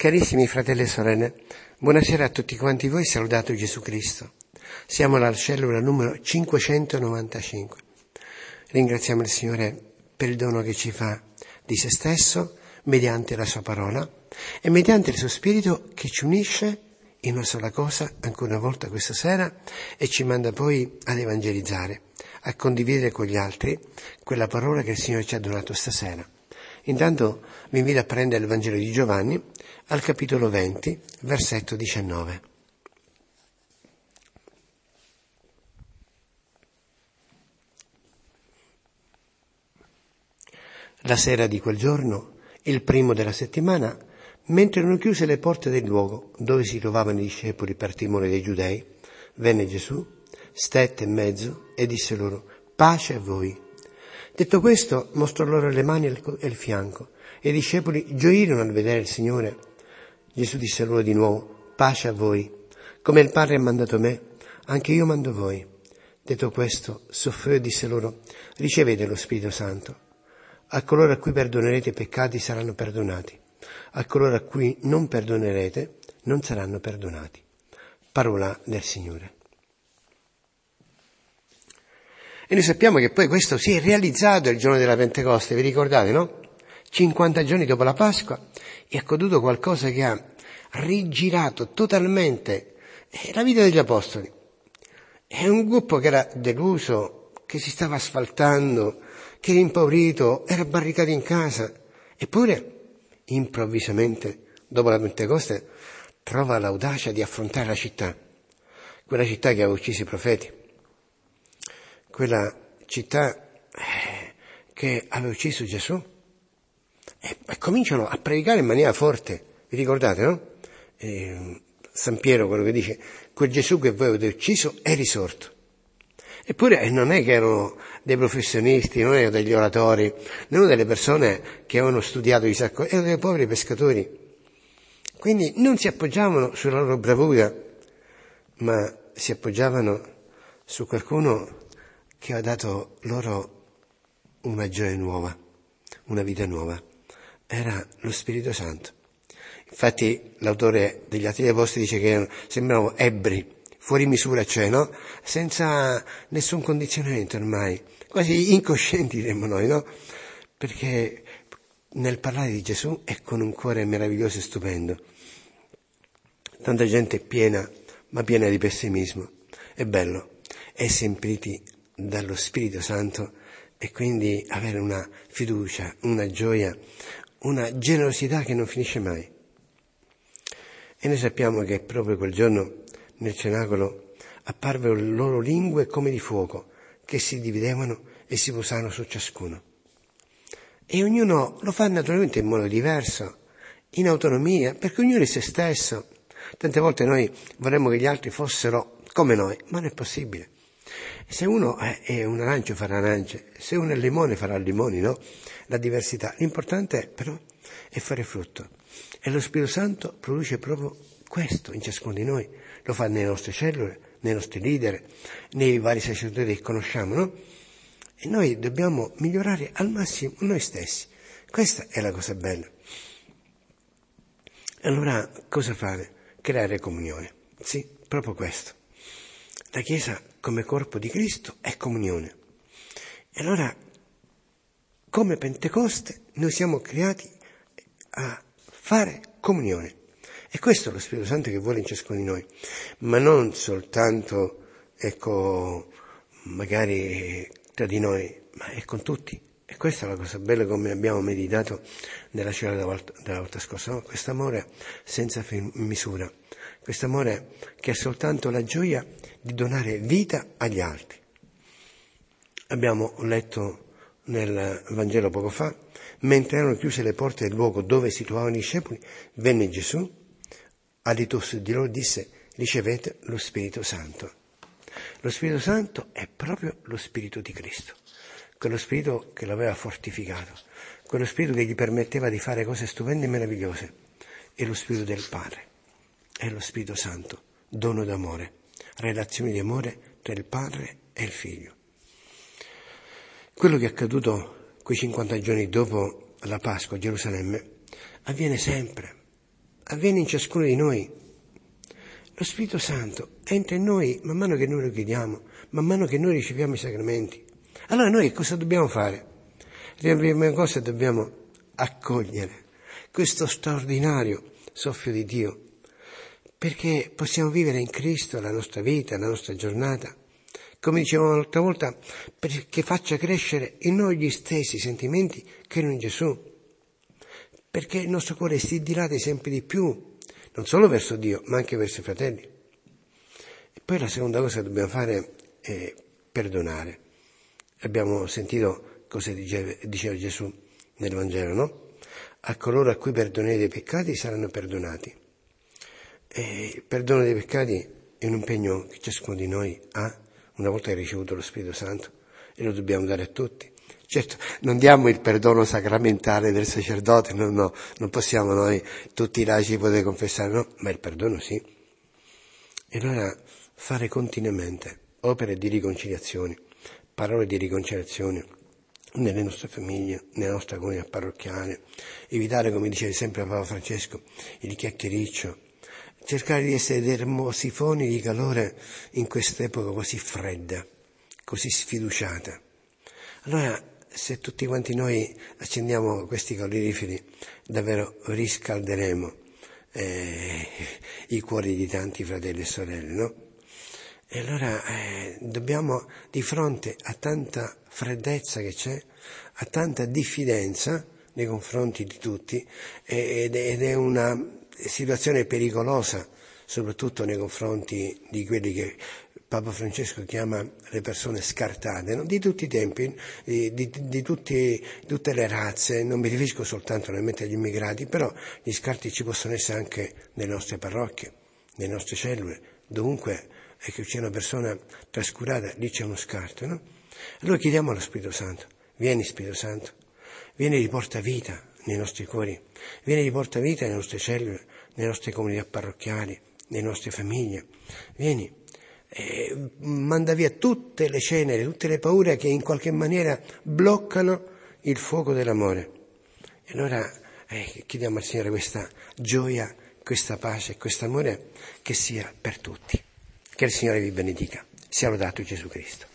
Carissimi fratelli e sorelle, buonasera a tutti quanti voi, saludato Gesù Cristo. Siamo alla cellula numero 595. Ringraziamo il Signore per il dono che ci fa di se stesso, mediante la sua parola e mediante il suo Spirito che ci unisce in una sola cosa, ancora una volta questa sera, e ci manda poi ad evangelizzare, a condividere con gli altri quella parola che il Signore ci ha donato stasera. Intanto vi invito a prendere il Vangelo di Giovanni al capitolo 20, versetto 19. La sera di quel giorno, il primo della settimana, mentre erano chiuse le porte del luogo dove si trovavano i discepoli per timore dei giudei, venne Gesù, stette in mezzo e disse loro: pace a voi. Detto questo, mostrò loro le mani e il fianco, e i discepoli gioirono al vedere il Signore. Gesù disse loro di nuovo: pace a voi. Come il Padre ha mandato me, anche io mando voi. Detto questo, soffriò e disse loro: ricevete lo Spirito Santo. A coloro a cui perdonerete i peccati saranno perdonati. A coloro a cui non perdonerete non saranno perdonati. Parola del Signore. E noi sappiamo che poi questo si è realizzato il giorno della Pentecoste, vi ricordate, no? 50 giorni dopo la Pasqua è accaduto qualcosa che ha rigirato totalmente la vita degli Apostoli. È un gruppo che era deluso, che si stava asfaltando, che era impaurito, era barricato in casa, eppure improvvisamente, dopo la Pentecoste, trova l'audacia di affrontare la città, quella città che aveva ucciso i profeti, quella città che aveva ucciso Gesù, e cominciano a predicare in maniera forte. Vi ricordate, no? San Piero, quello che dice: quel Gesù che voi avete ucciso è risorto. Eppure non è che erano dei professionisti, non erano degli oratori, non erano delle persone che avevano studiato chissà cosa, erano dei poveri pescatori. Quindi non si appoggiavano sulla loro bravura, ma si appoggiavano su qualcuno che ha dato loro una gioia nuova, una vita nuova. Era lo Spirito Santo. Infatti l'autore degli Atti degli Apostoli dice che sembravano ebbri, fuori misura, cioè, no? Senza nessun condizionamento ormai, quasi incoscienti diremmo noi, no? Perché nel parlare di Gesù è con un cuore meraviglioso e stupendo. Tanta gente piena, ma piena di pessimismo. È bello essere empiti dallo Spirito Santo e quindi avere una fiducia, una gioia, una generosità che non finisce mai. E noi sappiamo che proprio quel giorno nel cenacolo apparvero le loro lingue come di fuoco, che si dividevano e si posavano su ciascuno. E ognuno lo fa naturalmente in modo diverso, in autonomia, perché ognuno è se stesso. Tante volte noi vorremmo che gli altri fossero come noi, ma non è possibile. Se uno è un arancio farà arance, se uno è limone farà limoni, no? La diversità. L'importante però è fare frutto. E lo Spirito Santo produce proprio questo in ciascuno di noi. Lo fa nelle nostre cellule, nei nostri leader, nei vari sacerdoti che conosciamo, no? E noi dobbiamo migliorare al massimo noi stessi. Questa è la cosa bella. Allora, cosa fare? Creare comunione. Sì, proprio questo. La Chiesa come corpo di Cristo è comunione. E allora, come Pentecoste, noi siamo creati a fare comunione. E questo è lo Spirito Santo che vuole in ciascuno di noi. Ma non soltanto, magari tra di noi, ma è con tutti. E questa è la cosa bella, come abbiamo meditato nella cena della volta scorsa, no? Questo amore senza misura, questo amore che ha soltanto la gioia di donare vita agli altri. Abbiamo letto nel Vangelo poco fa: mentre erano chiuse le porte del luogo dove si trovavano i discepoli, venne Gesù, adito su di loro, disse: ricevete lo Spirito Santo. Lo Spirito Santo è proprio lo Spirito di Cristo, quello Spirito che l'aveva fortificato, quello Spirito che gli permetteva di fare cose stupende e meravigliose. È lo Spirito del Padre, è lo Spirito Santo, dono d'amore, relazioni di amore tra il Padre e il Figlio. Quello che è accaduto quei 50 giorni dopo la Pasqua a Gerusalemme avviene sempre, avviene in ciascuno di noi. Lo Spirito Santo entra in noi man mano che noi lo chiediamo, man mano che noi riceviamo i sacramenti. Allora noi cosa dobbiamo fare? La prima cosa dobbiamo accogliere questo straordinario soffio di Dio, perché possiamo vivere in Cristo la nostra vita, la nostra giornata, come dicevamo l'altra volta, perché faccia crescere in noi gli stessi sentimenti che erano in Gesù, perché il nostro cuore si dilata sempre di più, non solo verso Dio, ma anche verso i fratelli. E poi la seconda cosa che dobbiamo fare è perdonare. Abbiamo sentito cosa diceva Gesù nel Vangelo, no? A coloro a cui perdonate i peccati saranno perdonati. E il perdono dei peccati è un impegno che ciascuno di noi ha una volta che ha ricevuto lo Spirito Santo, e lo dobbiamo dare a tutti. Certo, non diamo il perdono sacramentale del sacerdote, no, non possiamo noi tutti i laici poter confessare, no, ma il perdono sì. E allora fare continuamente opere di riconciliazione, parole di riconciliazione nelle nostre famiglie, nella nostra comunità parrocchiale, evitare, come dice sempre Papa Francesco, il chiacchiericcio, cercare di essere termosifoni di calore in quest'epoca così fredda, così sfiduciata. Allora, se tutti quanti noi accendiamo questi caloriferi, davvero riscalderemo i cuori di tanti fratelli e sorelle, no? E allora dobbiamo, di fronte a tanta freddezza che c'è, a tanta diffidenza nei confronti di tutti, ed è una situazione pericolosa, soprattutto nei confronti di quelli che Papa Francesco chiama le persone scartate, no? Di tutti i tempi, di tutte le razze. Non mi riferisco soltanto naturalmente agli immigrati, però gli scarti ci possono essere anche nelle nostre parrocchie, nelle nostre cellule, dovunque è che c'è una persona trascurata, lì c'è uno scarto, no? Allora chiediamo allo Spirito Santo: vieni Spirito Santo, vieni e riporta vita nei nostri cuori, vieni e riporta vita nelle nostre cellule, nelle nostre comunità parrocchiali, nelle nostre famiglie, vieni. Manda via tutte le ceneri, tutte le paure che in qualche maniera bloccano il fuoco dell'amore. E allora chiediamo al Signore questa gioia, questa pace, questo amore che sia per tutti. Che il Signore vi benedica. Sia lodato Gesù Cristo.